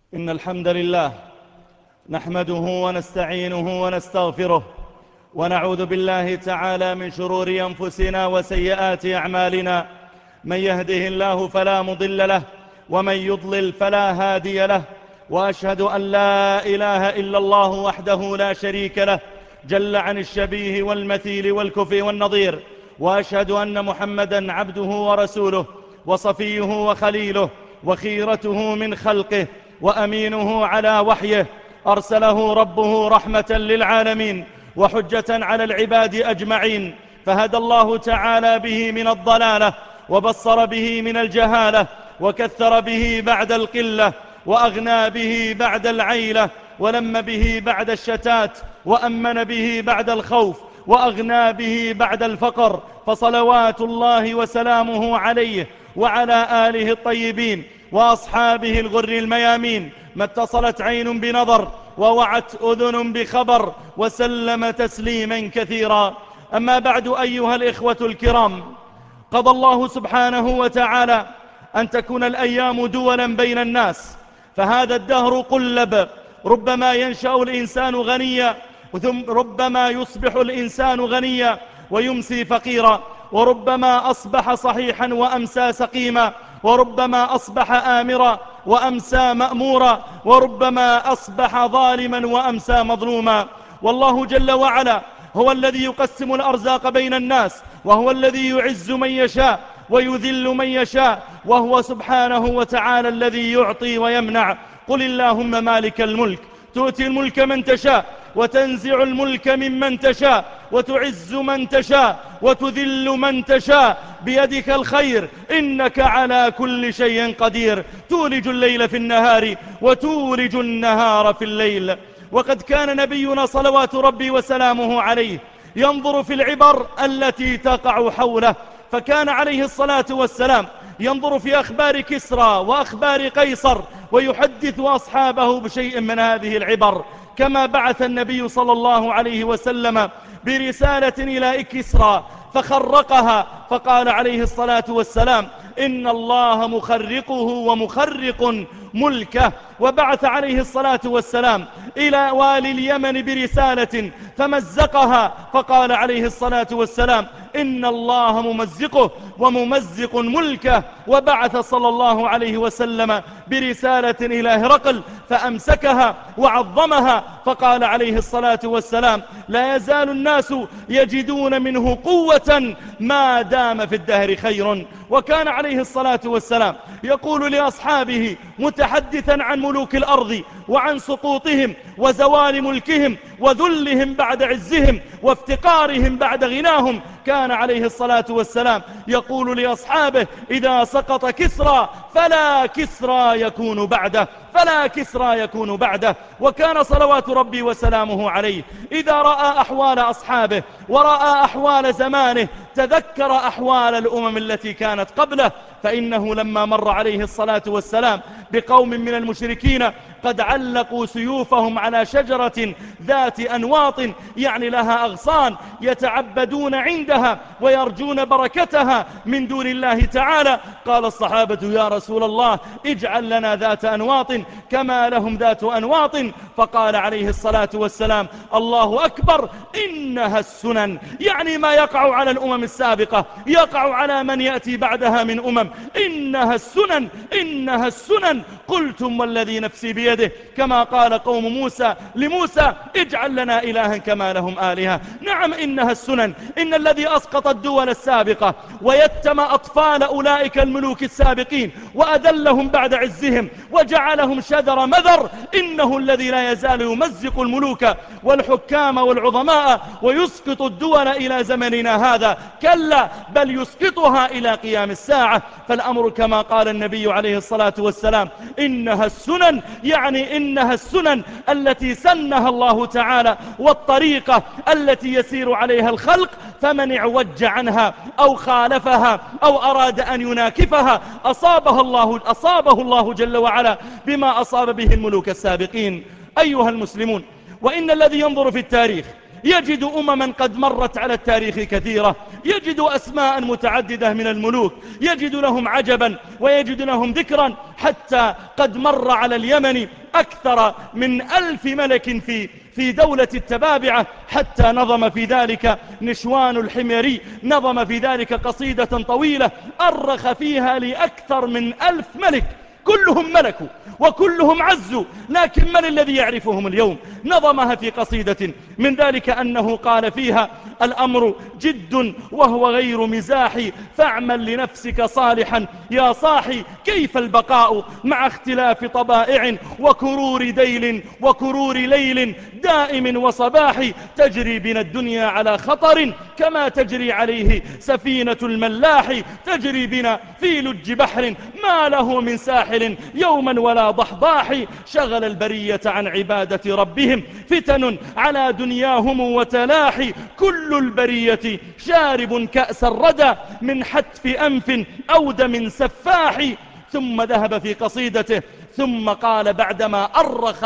إن الحمد لله نحمده ونستعينه ونستغفره، ونعوذ بالله تعالى من شرور أنفسنا وسيئات أعمالنا. من يهده الله فلا مضل له، ومن يضلل فلا هادي له. وأشهد أن لا إله إلا الله وحده لا شريك له، جل عن الشبيه والمثيل والكفي والنظير. وأشهد أن محمدا عبده ورسوله، وصفيه وخليله، وخيرته من خلقه، وأمينه على وحيه. أرسله ربه رحمة للعالمين وحجة على العباد أجمعين، فهدى الله تعالى به من الضلالة، وبصر به من الجهالة، وكثر به بعد القلة، وأغنى به بعد العيلة، ولم به بعد الشتات، وأمن به بعد الخوف، وأغنى به بعد الفقر. فصلوات الله وسلامه عليه وعلى آله الطيبين وأصحابه الغر الميامين، ما اتصلت عين بنظر ووعت أذن بخبر، وسلم تسليما كثيرا. أما بعد، أيها الإخوة الكرام، قضى الله سبحانه وتعالى أن تكون الأيام دولا بين الناس، فهذا الدهر قلب. ربما ينشأ الإنسان غنيا، ثم ربما يصبح الإنسان غنيا ويمسي فقيرا، وربما أصبح صحيحا وأمسى سقيما، وربما أصبح آمرا وأمسى مأمورا، وربما أصبح ظالما وأمسى مظلوما. والله جل وعلا هو الذي يقسم الأرزاق بين الناس، وهو الذي يعز من يشاء ويذل من يشاء، وهو سبحانه وتعالى الذي يعطي ويمنع. قل اللهم مالك الملك، تؤتي الملك من تشاء، وتنزع الملك ممن تشاء، وتعز من تشاء، وتذل من تشاء، بيدك الخير، إنك على كل شيء قدير. تولج الليل في النهار، وتولج النهار في الليل. وقد كان نبينا صلوات ربي وسلامه عليه ينظر في العبر التي تقع حوله، فكان عليه الصلاة والسلام ينظر في أخبار كسرى وأخبار قيصر، ويحدث أصحابه بشيء من هذه العبر. كما بعث النبي صلى الله عليه وسلم برسالة إلى كسرى فخرقها، فقال عليه الصلاة والسلام: إن الله مخرقه ومخرق ملكه. وبعث عليه الصلاة والسلام إلى والي اليمن برسالة فمزقها، فقال عليه الصلاة والسلام: إن الله ممزقه وممزق ملكه. وبعث صلى الله عليه وسلم برسالة إلى هرقل فأمسكها وعظمها، فقال عليه الصلاة والسلام: لا يزال الناس يجدون منه قوة ما دام في الدهر خير. وكان عليه الصلاة والسلام يقول لأصحابه متحدثا عن ملوك الأرض وعن سقوطهم وزوال ملكهم وذلهم بعد عزهم وافتقارهم بعد غناهم، كان عليه الصلاة والسلام يقول لأصحابه: إذا سقط كسرى فلا كسرى يكون بعده، فلا كسرى يكون بعده. وكان صلوات ربي وسلامه عليه إذا رأى أحوال أصحابه ورأى أحوال زمانه تذكر أحوال الأمم التي كانت قبله، فإنه لما مر عليه الصلاة والسلام بقوم من المشركين قد علقوا سيوفهم على شجرة ذات أنواط، يعني لها أغصان، يتعبدون عندها ويرجون بركتها من دون الله تعالى، قال الصحابة: يا رسول الله، اجعل لنا ذات أنواط كما لهم ذات أنواط. فقال عليه الصلاة والسلام: الله أكبر، إنها السنن، يعني ما يقع على الأمم السابقة يقع على من يأتي بعدها من أمم. إنها السنن، إنها السنن. قلتم والذي نفسي بيده، كما قال قوم موسى لموسى: اجعل لنا إلها كما لهم آلهة. نعم، إنها السنن. إن الذي أسقط الدول السابقة ويتم أطفال أولئك الملوك السابقين وأذلهم بعد عزهم وجعلهم شذر مذر، إنه الذي لا يزال يمزق الملوك والحكام والعظماء ويسقط الدول إلى زمننا هذا. كلا، بل يسقطها إلى قيام الساعة. فالأمر كما قال النبي عليه الصلاة والسلام: إنها السنن، يعني إنها السنن التي سنها الله تعالى، والطريقة التي يسير عليها الخلق، فمن اعوج عنها أو خالفها أو أراد أن يناكفها أصابه الله جل وعلا بما أصاب به الملوك السابقين. أيها المسلمون، وإن الذي ينظر في التاريخ يجد أمما قد مرت على التاريخ كثيرة، يجد أسماء متعددة من الملوك، يجد لهم عجبا ويجد لهم ذكرا، حتى قد مر على اليمن أكثر من 1000 ملك في دولة التبابعة، حتى نظم في ذلك نشوان الحميري، نظم في ذلك قصيدة طويلة أرخ فيها لأكثر من 1000 ملك، كلهم ملكوا وكلهم عزوا، لكن من الذي يعرفهم اليوم؟ نظمها في قصيدة، من ذلك أنه قال فيها: الأمر جد وهو غير مزاح، فاعمل لنفسك صالحا يا صاحي، كيف البقاء مع اختلاف طبائع وكرور ليل دائم وصباح، تجري بنا الدنيا على خطر كما تجري عليه سفينة الملاح، تجري بنا في لج بحر ما له من ساحل يوما ولا ضحضاح، شغل البرية عن عبادة ربهم فتن على دنياهم وتلاحي، كل البرية شارب كأس الردى من حتف أنف أو دم سفاح. ثم ذهب في قصيدته ثم قال بعدما أرخ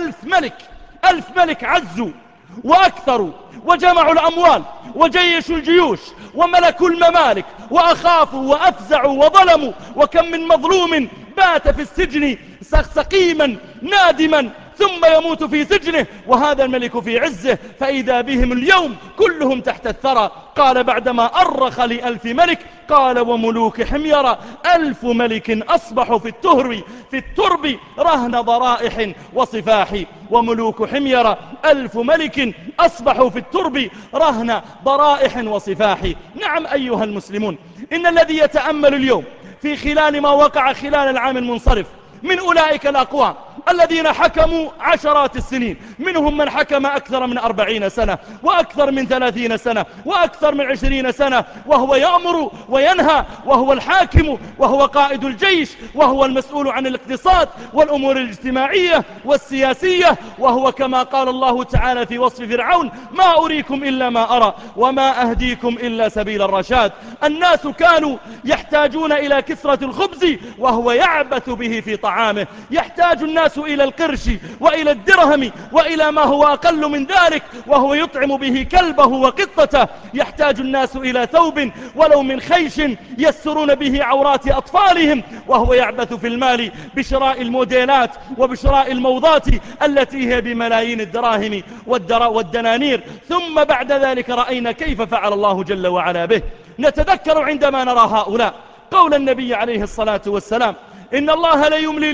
ل1000 ملك عزوا وأكثروا وجمعوا الأموال وجيشوا الجيوش وملكوا الممالك وأخافوا وأفزعوا وظلموا، وكم من مظلوم بات في السجن سقيما نادما ثم يموت في سجنه وهذا الملك في عزه، فإذا بهم اليوم كلهم تحت الثرى. قال بعدما أرخ ل1000 ملك قال: وملوك حمير 1000 ملك أصبحوا في الترب رهن ضرائح وصفاح، وملوك حمير 1000 ملك أصبحوا في الترب رهن ضرائح وصفاح. نعم أيها المسلمون، إن الذي يتأمل اليوم في خلال ما وقع خلال العام المنصرف من أولئك الأقوام الذين حكموا عشرات السنين، منهم من حكم أكثر من 40 سنة وأكثر من 30 سنة وأكثر من 20 سنة، وهو يأمر وينهى، وهو الحاكم، وهو قائد الجيش، وهو المسؤول عن الاقتصاد والأمور الاجتماعية والسياسية، وهو كما قال الله تعالى في وصف فرعون: ما أريكم إلا ما أرى وما أهديكم إلا سبيل الرشاد. الناس كانوا يحتاجون إلى كسرة الخبز وهو يعبث به في طعامه، يحتاج الناس إلى القرش وإلى الدرهم وإلى ما هو أقل من ذلك وهو يطعم به كلبه وقطته، يحتاج الناس إلى ثوب ولو من خيش يسترون به عورات أطفالهم وهو يعبث في المال بشراء الموديلات وبشراء الموضات التي هي بملايين الدراهم والدنانير. ثم بعد ذلك رأينا كيف فعل الله جل وعلا به. نتذكر عندما نرى هؤلاء قول النبي عليه الصلاة والسلام: إن الله لا يملي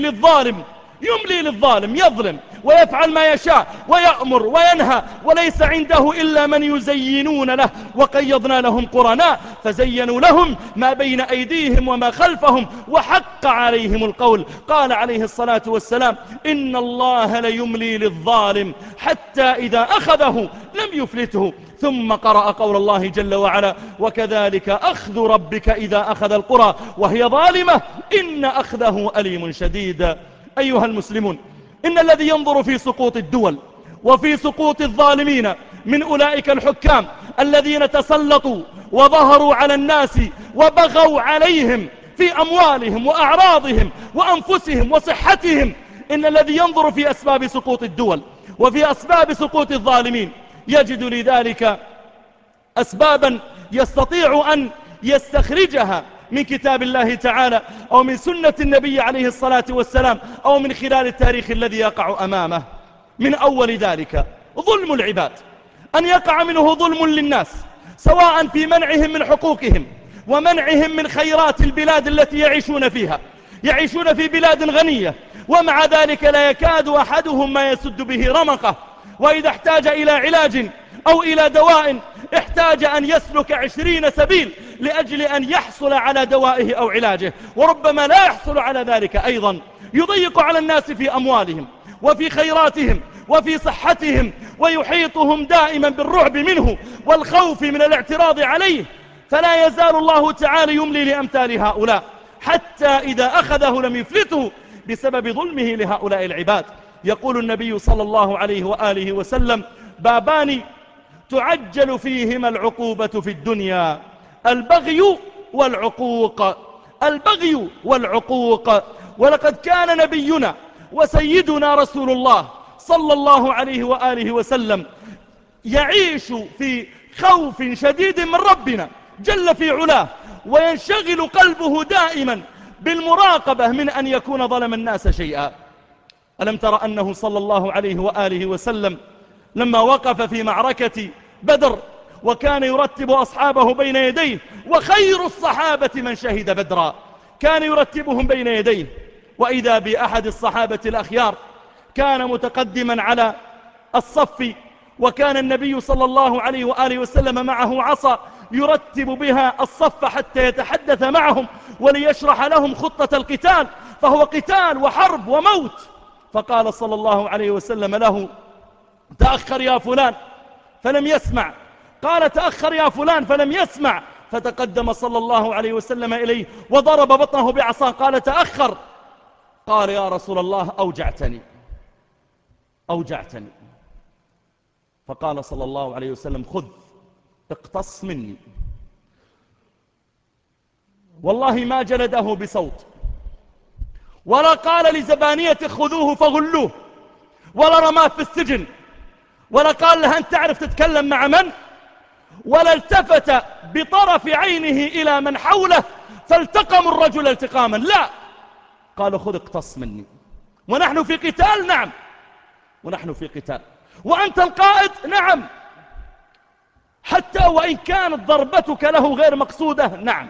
للظالم يظلم ويفعل ما يشاء ويأمر وينهى وليس عنده إلا من يزينون له، وقيضنا لهم قرناء فزينوا لهم ما بين أيديهم وما خلفهم وحق عليهم القول. قال عليه الصلاة والسلام: إن الله لا يملي للظالم حتى إذا أخذه لم يفلته. ثم قرأ قول الله جل وعلا: وكذلك أخذ ربك إذا أخذ القرى وهي ظالمة إن أخذه أليم شديد. أيها المسلمون، إن الذي ينظر في سقوط الدول وفي سقوط الظالمين من أولئك الحكام الذين تسلطوا وظهروا على الناس وبغوا عليهم في أموالهم وأعراضهم وأنفسهم وصحتهم، إن الذي ينظر في أسباب سقوط الدول وفي أسباب سقوط الظالمين يجد لذلك أسبابا يستطيع أن يستخرجها من كتاب الله تعالى أو من سنة النبي عليه الصلاة والسلام أو من خلال التاريخ الذي يقع أمامه. من أول ذلك ظلم العباد، أن يقع منه ظلم للناس سواء في منعهم من حقوقهم ومنعهم من خيرات البلاد التي يعيشون فيها. يعيشون في بلاد غنية ومع ذلك لا يكاد أحدهم ما يسد به رمقه، وإذا احتاج إلى علاج أو إلى دواء احتاج أن يسلك 20 سبيل لأجل أن يحصل على دوائه أو علاجه، وربما لا يحصل على ذلك أيضا. يضيق على الناس في أموالهم وفي خيراتهم وفي صحتهم، ويحيطهم دائما بالرعب منه والخوف من الاعتراض عليه، فلا يزال الله تعالى يملي لأمثال هؤلاء حتى إذا أخذه لم يفلته بسبب ظلمه لهؤلاء العباد. يقول النبي صلى الله عليه وآله وسلم: بابان تعجل فيهما العقوبة في الدنيا: البغي والعقوق. ولقد كان نبينا وسيدنا رسول الله صلى الله عليه وآله وسلم يعيش في خوف شديد من ربنا جل في علاه، وينشغل قلبه دائما بالمراقبة من أن يكون ظلم الناس شيئا. ألم تر أنه صلى الله عليه وآله وسلم لما وقف في معركة بدر وكان يرتب أصحابه بين يديه، وخير الصحابة من شهد بدرا، كان يرتبهم بين يديه، وإذا بأحد الصحابة الأخيار كان متقدما على الصف، وكان النبي صلى الله عليه وآله وسلم معه عصا يرتب بها الصف حتى يتحدث معهم وليشرح لهم خطة القتال، فهو قتال وحرب وموت. فقال صلى الله عليه وسلم له: تأخر يا فلان، فلم يسمع. قال: تأخر يا فلان، فلم يسمع. فتقدم صلى الله عليه وسلم إليه وضرب بطنه بعصا. قال: تأخر. قال: يا رسول الله أوجعتني أوجعتني. فقال صلى الله عليه وسلم: خذ اقتص مني. والله ما جلده بصوت، ولا قال لزبانية خذوه فغلوه، ولا رماه في السجن، ولا قال له أنت تعرف تتكلم مع من، ولا التفت بطرف عينه إلى من حوله فالتقموا الرجل التقاما، لا، قال: خذ اقتص مني. ونحن في قتال، نعم، ونحن في قتال، وأنت القائد، نعم، حتى وإن كانت ضربتك له غير مقصودة، نعم.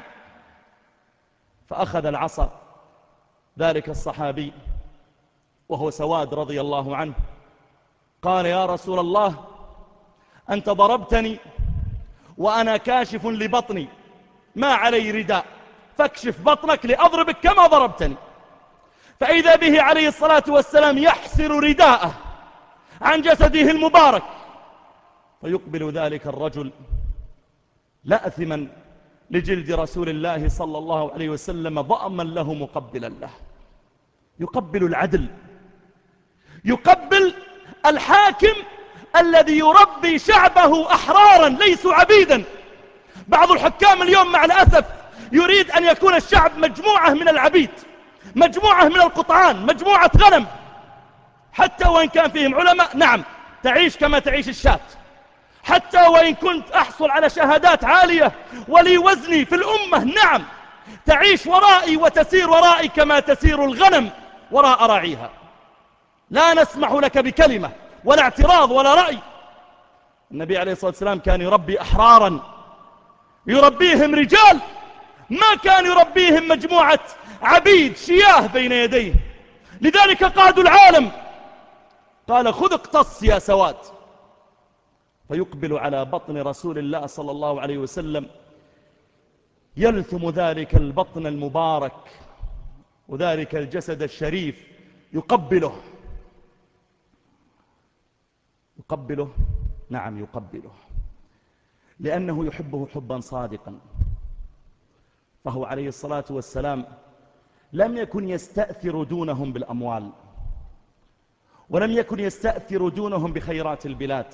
فأخذ العصا ذلك الصحابي وهو سواد رضي الله عنه، قال: يا رسول الله، أنت ضربتني وأنا كاشف لبطني، ما علي رداء، فاكشف بطنك لأضربك كما ضربتني. فإذا به عليه الصلاة والسلام يحسر رداءه عن جسده المبارك، فيقبل ذلك الرجل لأثما لجلد رسول الله صلى الله عليه وسلم ضأما له مقبلا له، يقبل العدل، يقبل الحاكم الذي يربي شعبه أحرارا ليسوا عبيدا. بعض الحكام اليوم مع الأسف يريد أن يكون الشعب مجموعة من العبيد، مجموعة من القطعان، مجموعة غنم، حتى وإن كان فيهم علماء، نعم، تعيش كما تعيش الشاة، حتى وإن كنت أحصل على شهادات عالية ولي وزني في الأمة، نعم، تعيش ورائي وتسير ورائي كما تسير الغنم وراء راعيها. لا نسمح لك بكلمة ولا اعتراض ولا رأي. النبي عليه الصلاة والسلام كان يربي أحرارا، يربيهم رجال، ما كان يربيهم مجموعة عبيد شياه بين يديه. لذلك قادوا العالم. قال: خذ اقتص يا سواد. فيقبل على بطن رسول الله صلى الله عليه وسلم، يلثم ذلك البطن المبارك وذلك الجسد الشريف، يقبله، يقبله، نعم يقبله، لأنه يحبه حبا صادقا. فهو عليه الصلاة والسلام لم يكن يستأثر دونهم بالأموال، ولم يكن يستأثر دونهم بخيرات البلاد،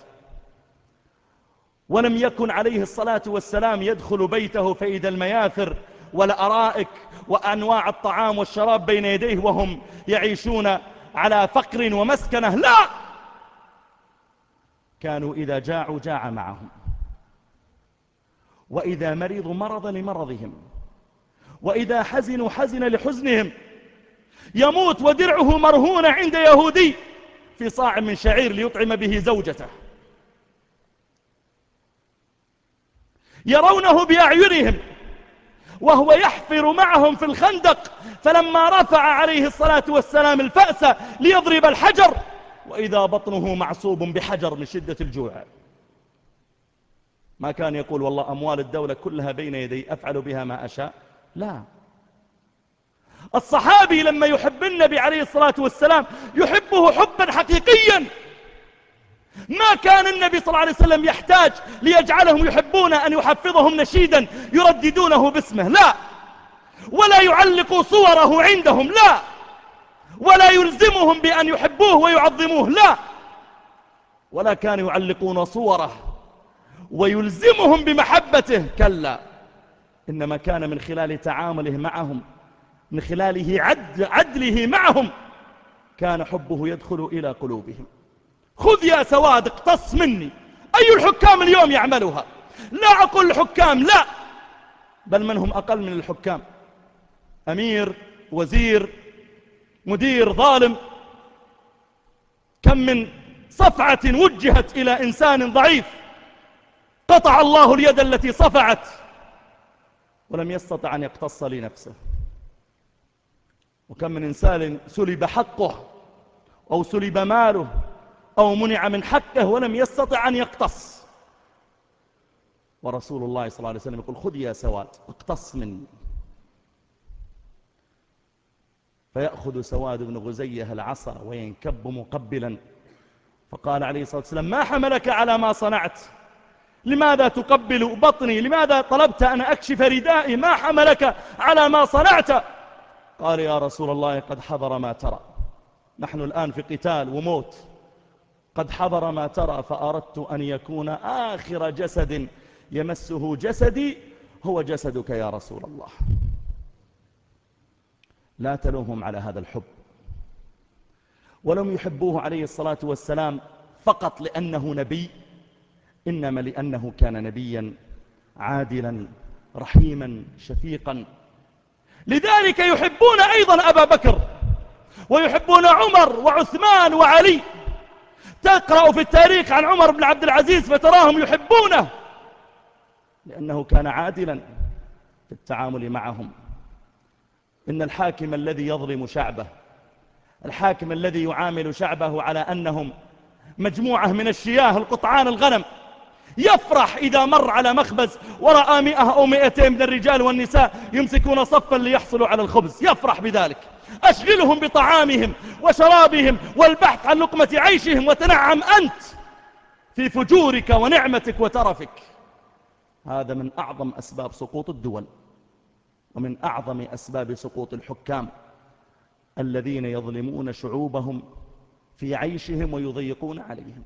ولم يكن عليه الصلاة والسلام يدخل بيته فإذا المياثر والأرائك وأنواع الطعام والشراب بين يديه وهم يعيشون على فقر ومسكنة، لا، كانوا إذا جاعوا جاع معهم، وإذا مرضوا مرض لمرضهم، وإذا حزنوا حزن لحزنهم. يموت ودرعه مرهون عند يهودي في صاع من شعير ليطعم به زوجته، يرونه بأعينهم وهو يحفر معهم في الخندق، فلما رفع عليه الصلاة والسلام الفأس ليضرب الحجر وإذا بطنه معصوب بحجر من شدة الجوع. ما كان يقول والله أموال الدولة كلها بين يدي أفعل بها ما أشاء، لا. الصحابي لما يحب النبي عليه الصلاة والسلام يحبه حبا حقيقيا. ما كان النبي صلى الله عليه وسلم يحتاج ليجعلهم يحبون أن يحفظهم نشيدا يرددونه باسمه، لا، ولا يعلقوا صوره عندهم، لا، ولا يلزمهم بأن يحبوه ويعظموه، لا، ولا كانوا يعلقون صوره ويلزمهم بمحبته، كلا، إنما كان من خلال تعامله معهم، من خلاله عدله معهم، كان حبه يدخل إلى قلوبهم. خذ يا سواد اقتص مني، أي الحكام اليوم يعملها؟ لا أقول الحكام لا، بل من هم أقل من الحكام، أمير، وزير، مدير ظالم. كم من صفعة وجهت إلى إنسان ضعيف قطع الله اليد التي صفعت ولم يستطع أن يقتص لنفسه. وكم من إنسان سلب حقه أو سلب ماله أو منع من حقه ولم يستطع أن يقتص. ورسول الله صلى الله عليه وسلم يقول خذ يا سواد اقتص مني. فيأخذ سواد بن غزية العصا وينكب مقبلا، فقال عليه الصلاة والسلام ما حملك على ما صنعت؟ لماذا تقبل بطني؟ لماذا طلبت أن أكشف ردائي؟ ما حملك على ما صنعت؟ قال يا رسول الله قد حضر ما ترى، نحن الآن في قتال وموت، قد حضر ما ترى، فأردت أن يكون آخر جسد يمسه جسدي هو جسدك يا رسول الله. لا تلومهم على هذا الحب، ولم يحبوه عليه الصلاة والسلام فقط لأنه نبي، إنما لأنه كان نبيا عادلا رحيما شفيقا. لذلك يحبون أيضا أبا بكر، ويحبون عمر وعثمان وعلي. تقرأ في التاريخ عن عمر بن عبد العزيز فتراهم يحبونه لأنه كان عادلا في التعامل معهم. إن الحاكم الذي يظلم شعبه، الحاكم الذي يعامل شعبه على أنهم مجموعة من الشياه القطعان الغنم، يفرح إذا مر على مخبز ورأى 100 أو 200 من الرجال والنساء يمسكون صفا ليحصلوا على الخبز، يفرح بذلك. أشغلهم بطعامهم وشرابهم والبحث عن لقمة عيشهم، وتنعم أنت في فجورك ونعمتك وترفك. هذا من أعظم أسباب سقوط الدول، ومن أعظم أسباب سقوط الحكام الذين يظلمون شعوبهم في عيشهم ويضيقون عليهم.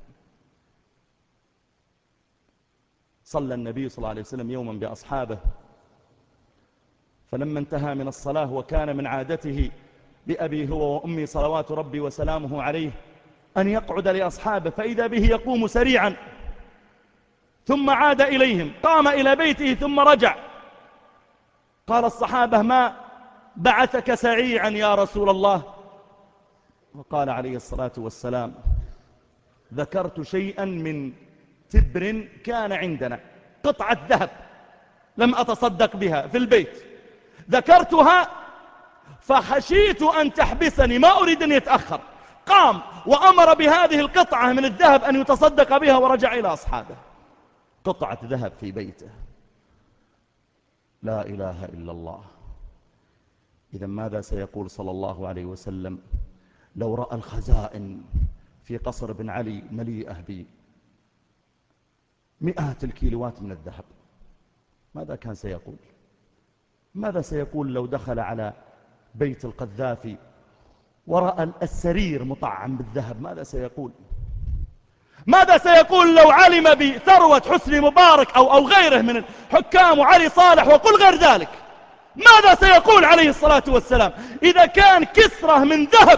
صلى النبي صلى الله عليه وسلم يوما بأصحابه، فلما انتهى من الصلاة وكان من عادته بأبي هو وأمي صلوات ربي وسلامه عليه أن يقعد لأصحابه، فإذا به يقوم سريعا ثم عاد إليهم، قام إلى بيته ثم رجع. قال الصحابة ما بعثك سريعا يا رسول الله؟ وقال عليه الصلاة والسلام ذكرت شيئا من تبر كان عندنا، قطعة ذهب لم أتصدق بها في البيت، ذكرتها فخشيت أن تحبسني، ما أريد أن يتأخر. قام وأمر بهذه القطعة من الذهب أن يتصدق بها ورجع إلى أصحابه. قطعة ذهب في بيته، لا إله إلا الله. إذا ماذا سيقول صلى الله عليه وسلم لو رأى الخزائن في قصر بن علي مليئة بمئات الكيلوات من الذهب؟ ماذا كان سيقول؟ ماذا سيقول لو دخل على بيت القذافي ورأى السرير مطعم بالذهب؟ ماذا سيقول؟ ماذا سيقول لو علم بثروة حسني مبارك أو غيره من الحكام وعلي صالح وقل غير ذلك؟ ماذا سيقول عليه الصلاة والسلام إذا كان كسرة من ذهب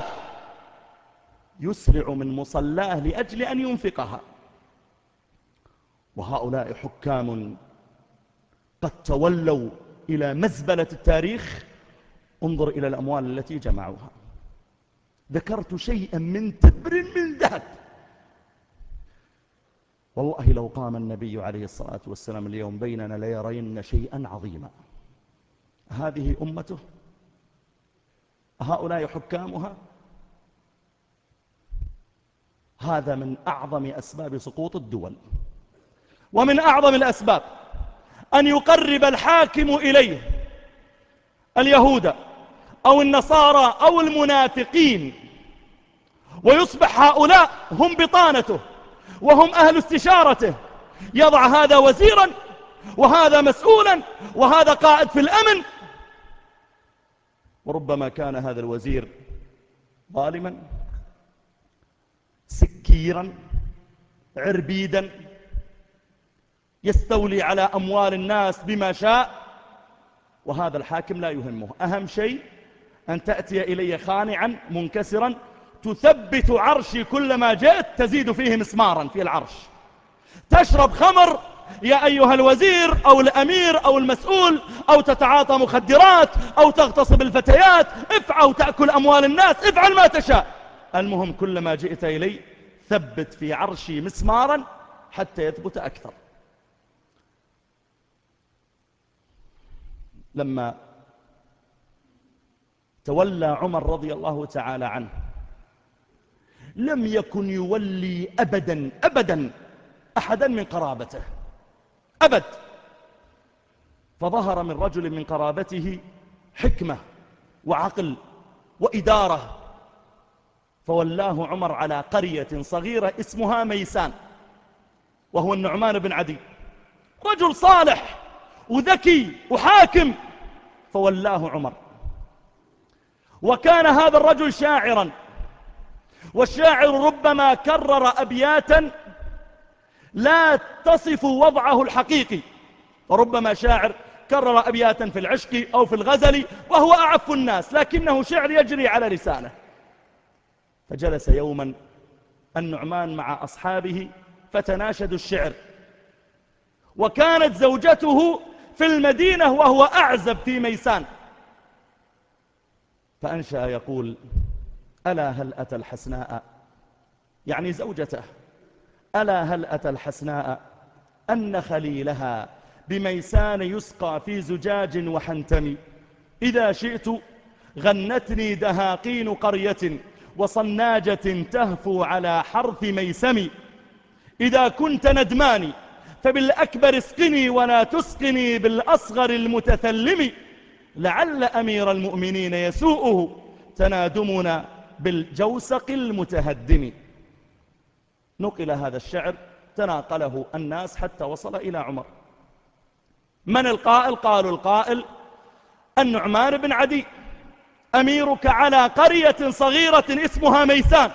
يسرع من مصلاه لأجل أن ينفقها؟ وهؤلاء حكام قد تولوا إلى مزبلة التاريخ. انظر إلى الأموال التي جمعوها. ذكرت شيئا من تبر من ذهب. والله لو قام النبي عليه الصلاة والسلام اليوم بيننا ليرين شيئا عظيما. هذه أمته، هؤلاء حكامها. هذا من أعظم أسباب سقوط الدول. ومن أعظم الأسباب أن يقرب الحاكم إليه اليهود أو النصارى أو المنافقين، ويصبح هؤلاء هم بطانته وهم أهل استشارته. يضع هذا وزيرا وهذا مسؤولا وهذا قائد في الأمن، وربما كان هذا الوزير ظالما سكيرا عربيدا يستولي على أموال الناس بما شاء، وهذا الحاكم لا يهمه. أهم شيء أن تأتي إلي خانعا منكسرا تثبت عرشي كلما جئت، تزيد فيه مسمارا في العرش. تشرب خمر يا أيها الوزير أو الأمير أو المسؤول، أو تتعاطى مخدرات أو تغتصب الفتيات، أو تأكل أموال الناس، افعل ما تشاء، المهم كلما جئت إلي ثبت في عرشي مسمارا حتى يثبت أكثر. لما تولى عمر رضي الله تعالى عنه لم يكن يولي أبدا أبدا أحدا من قرابته أبد، فظهر من رجل من قرابته حكمة وعقل وإدارة، فولاه عمر على قرية صغيرة اسمها ميسان، وهو النعمان بن عدي، رجل صالح وذكي وحاكم، فولاه عمر. وكان هذا الرجل شاعرا، والشاعر ربما كرر أبياتا لا تصف وضعه الحقيقي، وربما شاعر كرر أبياتا في العشق أو في الغزل وهو أعف الناس، لكنه شعر يجري على لسانه. فجلس يوما النعمان مع أصحابه فتناشدوا الشعر، وكانت زوجته في المدينة وهو أعزب في ميسان، فأنشأ يقول: ألا هل أتى الحسناء، يعني زوجته، ألا هل أتى الحسناء أن خليلها بميسان يسقى في زجاج وحنتم، إذا شئت غنتني دهاقين قرية وصناجة تهفو على حرث ميسم، إذا كنت ندماني فبالأكبر اسقني ولا تسقني بالأصغر المتثلم، لعل أمير المؤمنين يسوءه تنادمنا بالجوسق المتهدم. نقل هذا الشعر تناقله الناس حتى وصل إلى عمر. من القائل؟ قالوا القائل النعمان بن عدي، أميرك على قرية صغيرة اسمها ميسان.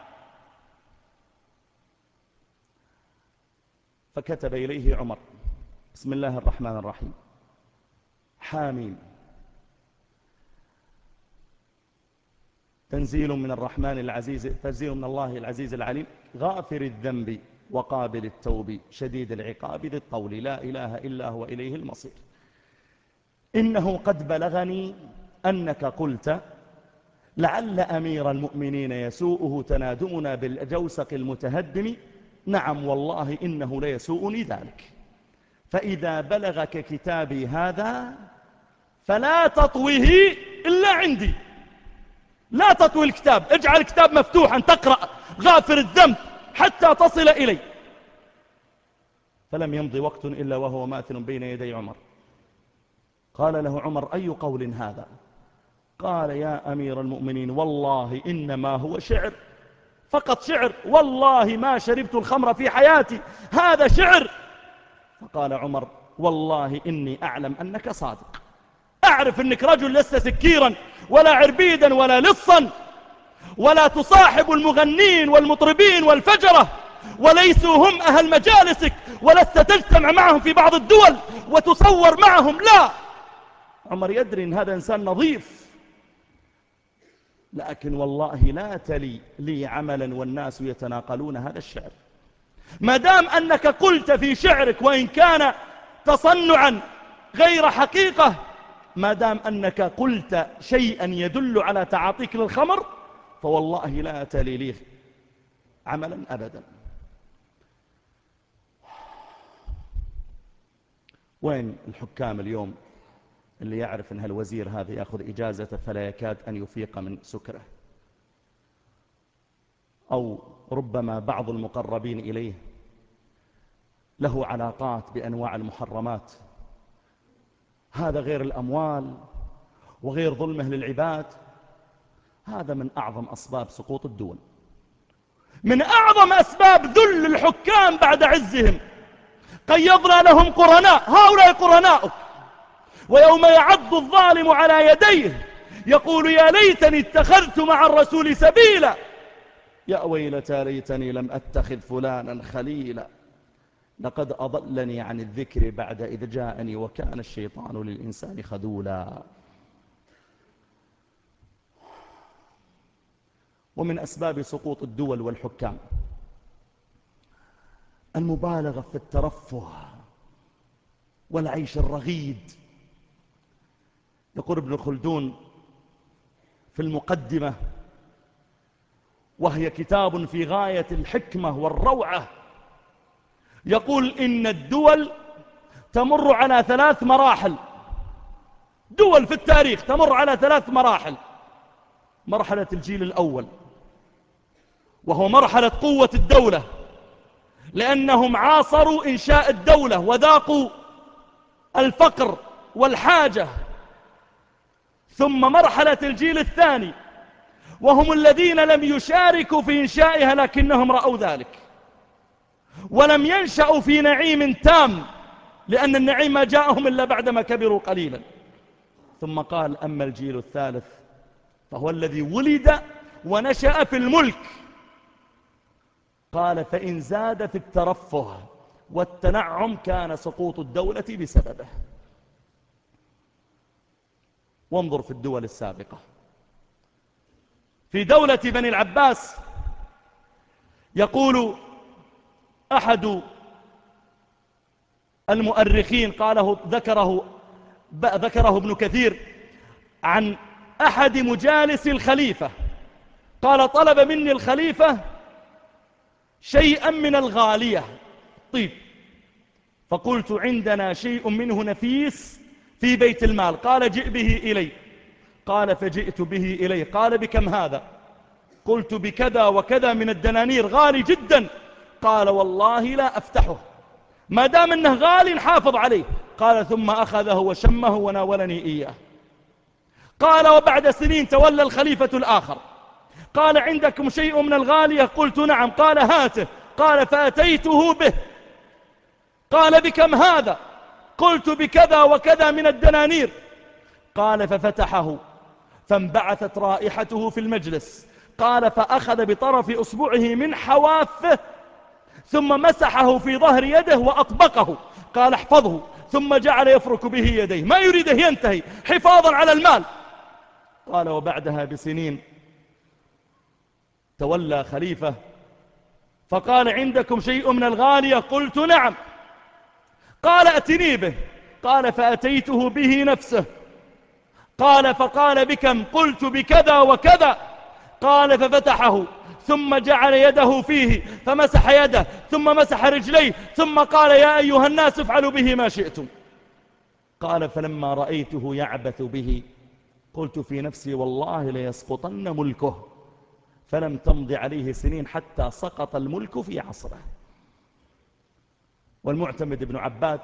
فكتب إليه عمر: بسم الله الرحمن الرحيم، حاميم، تنزيل من الرحمن العزيز، تنزيل من الله العزيز العليم، غافر الذنب وقابل التوب شديد العقاب ذي الطول، لا إله إلا هو إليه المصير. إنه قد بلغني أنك قلت لعل أمير المؤمنين يسوءه تنادمنا بالجوسق المتهدم. نعم والله إنه ليسوءني ذلك، فإذا بلغك كتابي هذا فلا تطوه إلا عندي، لا تطوي الكتاب، اجعل الكتاب مفتوحا تقرأ غافر الذنب حتى تصل إلي. فلم يمضي وقت إلا وهو ماثل بين يدي عمر. قال له عمر: أي قول هذا؟ قال: يا أمير المؤمنين والله إنما هو شعر، فقط شعر، والله ما شربت الخمر في حياتي، هذا شعر. فقال عمر: والله إني أعلم أنك صادق، أعرف أنك رجل لست سكيرا ولا عربيدا ولا لصا، ولا تصاحب المغنين والمطربين والفجرة، وليسوا هم أهل مجالسك، ولست تجتمع معهم في بعض الدول وتصور معهم، لا. عمر يدري أن هذا إنسان نظيف، لكن والله لا تلي لي عملا والناس يتناقلون هذا الشعر. ما دام أنك قلت في شعرك، وإن كان تصنعا غير حقيقة، ما دام أنك قلت شيئا يدل على تعاطيك للخمر، فوالله لا تلي لي عملا أبدا. وين الحكام اليوم اللي يعرف أن هالوزير هذا يأخذ إجازته فلا يكاد أن يفيق من سكره، أو ربما بعض المقربين إليه له علاقات بأنواع المحرمات؟ هذا غير الأموال وغير ظلمه للعباد. هذا من أعظم أسباب سقوط الدول، من أعظم أسباب ذل الحكام بعد عزهم. قيضنا لهم قرناء، هؤلاء قرناؤك، ويوم يعض الظالم على يديه يقول يا ليتني اتخذت مع الرسول سبيلا، يا ويلتى ليتني لم أتخذ فلانا خليلا، لقد أضلني عن الذكر بعد إذ جاءني وكان الشيطان للإنسان خذولا. ومن أسباب سقوط الدول والحكام المبالغة في الترفه والعيش الرغيد. يقول ابن خلدون في المقدمة، وهي كتاب في غاية الحكمة والروعة، يقول إن الدول تمر على 3 مراحل. دول في التاريخ تمر على 3 مراحل. مرحلة الجيل الأول، وهو مرحلة قوة الدولة، لأنهم عاصروا إنشاء الدولة وذاقوا الفقر والحاجة. ثم مرحلة الجيل الثاني، وهم الذين لم يشاركوا في إنشائها لكنهم رأوا ذلك، ولم ينشأوا في نعيم تام، لأن النعيم ما جاءهم إلا بعدما كبروا قليلا. ثم قال: أما الجيل الثالث فهو الذي ولد ونشأ في الملك. قال: فإن زاد في الترفه والتنعم كان سقوط الدولة بسببه. وانظر في الدول السابقة. في دولة بني العباس يقول أحد المؤرخين، ذكره ابن كثير عن أحد مجالس الخليفة، قال: طلب مني الخليفة شيئا من الغالية، طيب، فقلت: عندنا شيء منه نفيس في بيت المال. قال: جئ به إلي. قال: فجئت به إلي. قال: بكم هذا؟ قلت: بكذا وكذا من الدنانير، غالي جدا. قال: والله لا أفتحه، ما دام أنه غالي نحافظ عليه. قال: ثم أخذه وشمه وناولني إياه. قال: وبعد سنين تولى الخليفة الآخر، قال: عندكم شيء من الغالية؟ قلت: نعم. قال: هاته. قال: فأتيته به. قال: بكم هذا؟ قلت: بكذا وكذا من الدنانير. قال: ففتحه فانبعثت رائحته في المجلس. قال: فأخذ بطرف أصبعه من حوافه ثم مسحه في ظهر يده وأطبقه. قال: احفظه. ثم جعل يفرك به يديه، ما يريده ينتهي، حفاظا على المال. قال: وبعدها بسنين تولى خليفة فقال: عندكم شيء من الغالية؟ قلت: نعم. قال: ائتني به. قال: فأتيته به نفسه. قال: فقال: بكم؟ قلت: بكذا وكذا. قال: ففتحه ثم جعل يده فيه فمسح يده ثم مسح رجليه ثم قال: يا أيها الناس افعلوا به ما شئتم. قال: فلما رأيته يعبث به قلت في نفسي: والله ليسقطن ملكه. فلم تمض عليه سنين حتى سقط الملك في عصره. والمعتمد بن عباد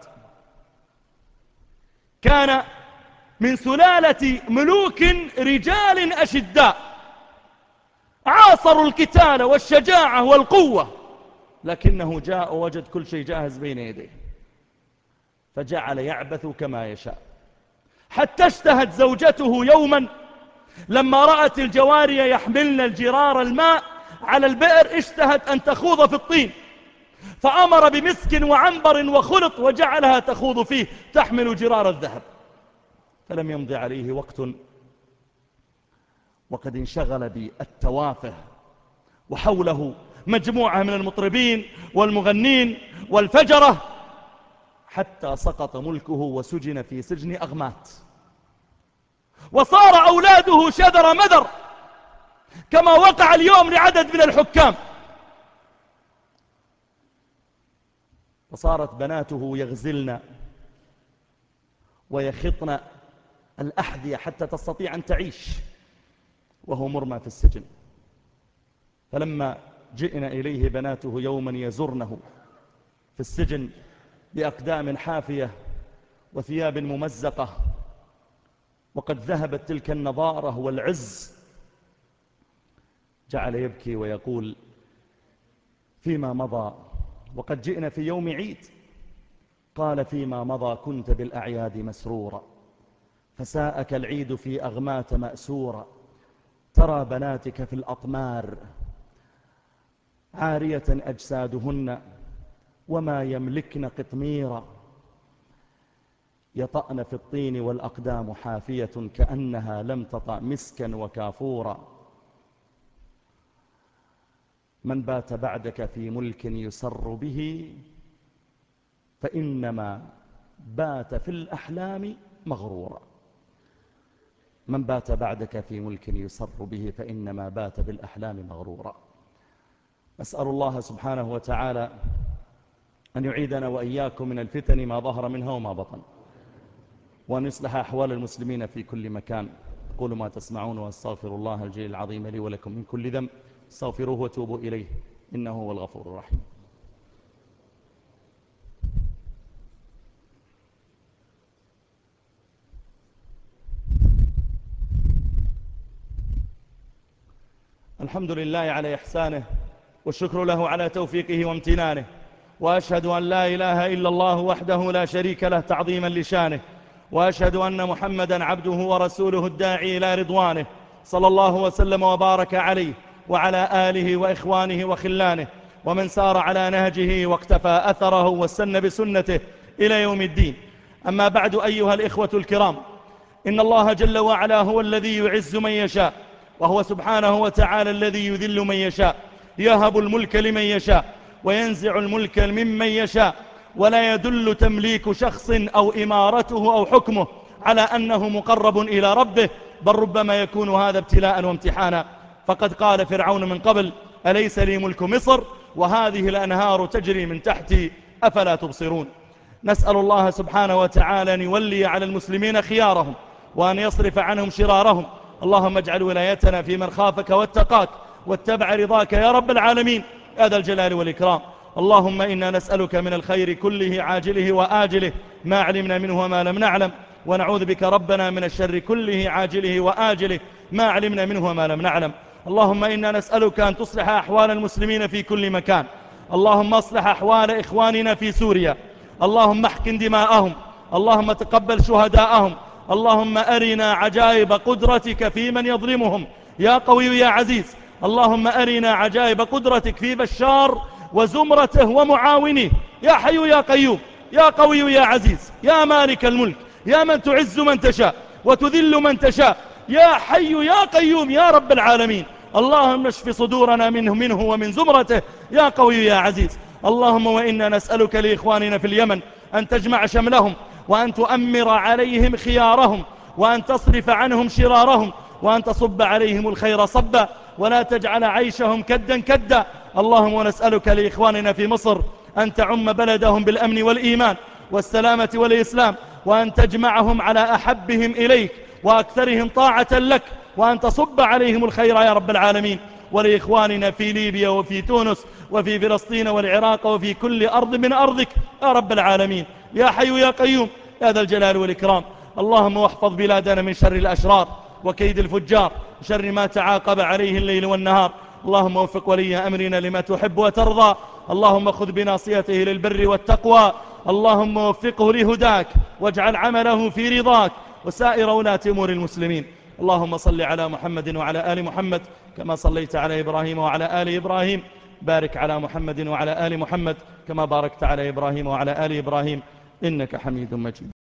كان من سلالة ملوك رجال أشداء، عاصروا القتال والشجاعة والقوة، لكنه جاء ووجد كل شيء جاهز بين يديه، فجعل يعبث كما يشاء، حتى اشتهت زوجته يوما لما رأت الجواري يحملن الجرار الماء على البئر، اشتهت أن تخوض في الطين، فأمر بمسك وعنبر وخلط وجعلها تخوض فيه تحمل جرار الذهب. فلم يمضي عليه وقت وقد انشغل بالتوافه، وحوله مجموعة من المطربين والمغنين والفجرة، حتى سقط ملكه وسجن في سجن أغمات، وصار أولاده شذر مذر كما وقع اليوم لعدد من الحكام. وصارت بناته يغزلن ويخطن الأحذية حتى تستطيع أن تعيش وهو مرمى في السجن. فلما جئنا إليه بناته يوما يزرنه في السجن بأقدام حافية وثياب ممزقة، وقد ذهبت تلك النضارة والعز، جعل يبكي ويقول: فيما مضى، وقد جئنا في يوم عيد. قال: فيما مضى كنت بالأعياد مسرورا، فساءك العيد في أغمات مأسورا، ترى بناتك في الأطمار عارية أجسادهن وما يملكن قطميرا، يطأن في الطين والأقدام حافية كأنها لم تطأ مسكا وكافورا. من بات بعدك في ملك يسر به فإنما بات في الأحلام مغرورا. من بات بعدك في ملك يسر به فإنما بات بالأحلام مغرورا. أسأل الله سبحانه وتعالى أن يعيدنا وإياكم من الفتن ما ظهر منها وما بطن، وأن يصلح أحوال المسلمين في كل مكان. قولوا ما تسمعون، واستغفر الله الجليل العظيم لي ولكم من كل ذنب، استغفروه وتوبوا إليه إنه هو الغفور الرحيم. الحمد لله على إحسانه، والشكر له على توفيقه وامتنانه، وأشهد أن لا إله إلا الله وحده لا شريك له تعظيما لشانه، وأشهد أن محمدا عبده ورسوله الداعي إلى رضوانه، صلى الله وسلم وبارك عليه وعلى آله وإخوانه وخلانه ومن سار على نهجه واقتفى أثره واستنى بسنته إلى يوم الدين. أما بعد أيها الإخوة الكرام، إن الله جل وعلا هو الذي يعز من يشاء، وهو سبحانه وتعالى الذي يذل من يشاء، يهب الملك لمن يشاء وينزع الملك ممن يشاء، ولا يدل تمليك شخص أو إمارته أو حكمه على أنه مقرب إلى ربه، بل ربما يكون هذا ابتلاء وامتحانا. فقد قال فرعون من قبل: أليس لي ملك مصر وهذه الأنهار تجري من تحتي أفلا تبصرون. نسأل الله سبحانه وتعالى أن يولي على المسلمين خيارهم وأن يصرف عنهم شرارهم. اللهم اجعل ولايتنا في من خافك واتقاك واتبع رضاك يا رب العالمين يا ذا الجلال والإكرام. اللهم إنا نسألك من الخير كله عاجله وآجله ما علمنا منه وما لم نعلم، ونعوذ بك ربنا من الشر كله عاجله وآجله ما علمنا منه وما لم نعلم. اللهم إنا نسألك أن تصلح أحوال المسلمين في كل مكان. اللهم اصلح أحوال إخواننا في سوريا، اللهم احقن دماءهم، اللهم تقبل شهداءهم، اللهم أرنا عجائب قدرتك في من يظلمهم يا قوي يا عزيز. اللهم أرنا عجائب قدرتك في بشار وزمرته ومعاونيه يا حي يا قيوم يا قوي يا عزيز يا مالك الملك يا من تعز من تشاء وتذل من تشاء يا حي يا قيوم يا رب العالمين. اللهم اشف صدورنا منه ومن زمرته يا قوي يا عزيز. اللهم وإنا نسألك لإخواننا في اليمن أن تجمع شملهم وأن تؤمر عليهم خيارهم وأن تصرف عنهم شرارهم وأن تصب عليهم الخير صبا ولا تجعل عيشهم كدا كدا. اللهم ونسألك لإخواننا في مصر أن تعم بلدهم بالأمن والإيمان والسلامة والإسلام، وأن تجمعهم على أحبهم إليك وأكثرهم طاعة لك، وأن تصب عليهم الخير يا رب العالمين. ولإخواننا في ليبيا وفي تونس وفي فلسطين والعراق وفي كل أرض من أرضك يا رب العالمين يا حي يا قيوم يا ذا الجلال والإكرام. اللهم واحفظ بلادنا من شر الأشرار وكيد الفجار وشر ما تعاقب عليه الليل والنهار. اللهم وفق ولي أمرنا لما تحب وترضى. اللهم خذ بناصيته للبر والتقوى. اللهم وفقه لهداك واجعل عمله في رضاك وسائر ولاة أمور المسلمين. اللهم صل على محمد وعلى آل محمد كما صليت على إبراهيم وعلى آل إبراهيم. بارك على محمد وعلى آل محمد كما باركت على إبراهيم وعلى آل إبراهيم إنك حميد مجيد.